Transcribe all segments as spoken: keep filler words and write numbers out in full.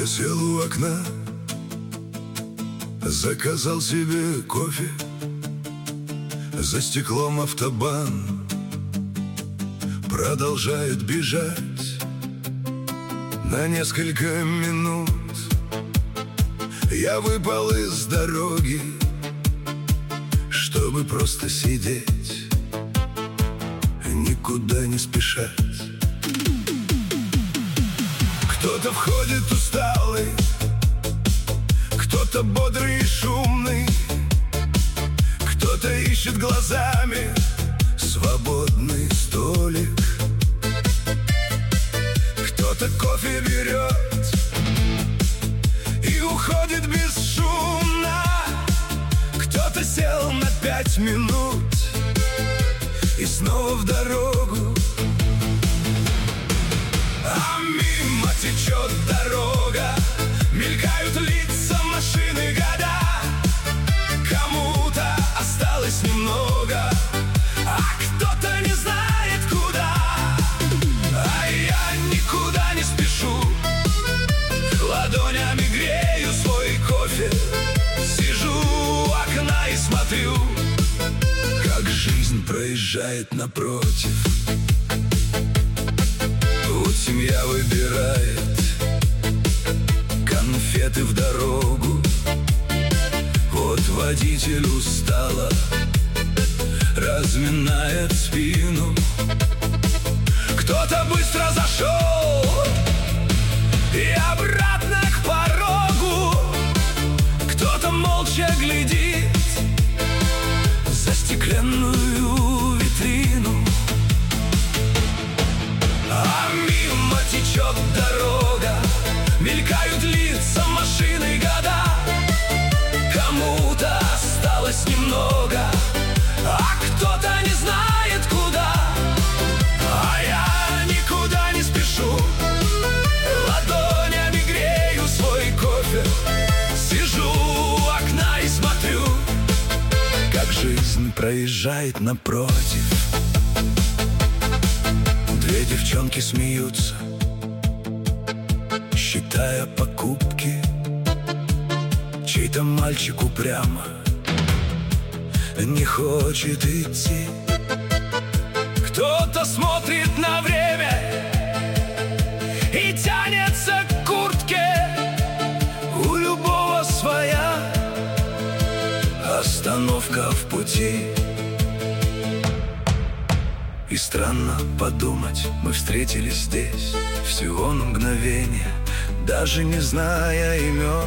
Сел у окна, заказал себе кофе. За стеклом автобан продолжает бежать. На несколько минут я выпал из дороги, чтобы просто сидеть, никуда не спешать. Кто-то входит усталый, кто-то бодрый и шумный, кто-то ищет глазами свободный столик, кто-то кофе берет и уходит бесшумно, кто-то сел на пять минут и снова в дорогу. А мимо течет дорога, мелькают лица, машины, года. Кому-то осталось немного, а кто-то не знает куда. А я никуда не спешу, ладонями грею свой кофе. Сижу у окна и смотрю, как жизнь проезжает напротив. Вот семья выбирает конфеты в дорогу. Вот водитель устало разминает спину. Кто-то быстро зашел и обратно к порогу, кто-то молча глядит за стеклянную витрину. А мимо течет дорога, мелькают лица, машины, года. Кому-то осталось немного, а кто-то не знает куда. А я никуда не спешу, ладонями грею свой кофе. Сижу у окна и смотрю, как жизнь проезжает напротив. Две девчонки смеются, считая покупки. Чей-то мальчик упрямо не хочет идти. Кто-то смотрит на время и тянется к куртке. У любого своя остановка в пути. И странно подумать, мы встретились здесь всего на мгновение, даже не зная имен.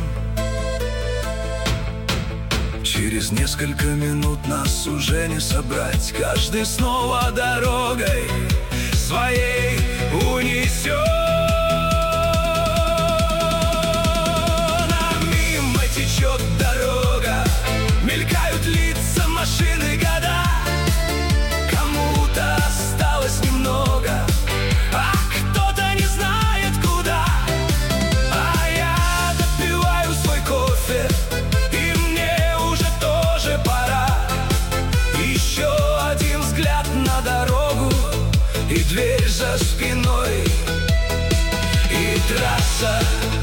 Через несколько минут нас уже не собрать, каждый снова дорогой своей унесен. А мимо течет дорога, мелькают лица, машины, года. Кому-то осталось немного, а кто-то не знает куда. А я допиваю свой кофе, и мне уже тоже пора. Еще один взгляд на дорогу, и дверь за спиной, и трасса.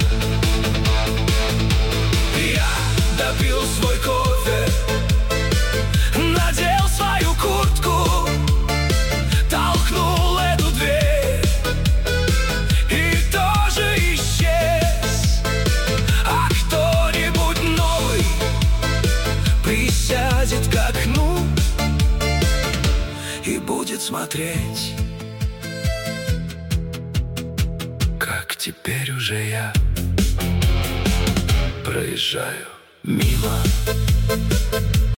Я допил свой кофе, надел свою куртку, толкнул эту дверь и тоже исчез. А кто-нибудь новый присядет к окну и будет смотреть, как теперь уже я проезжаю мимо.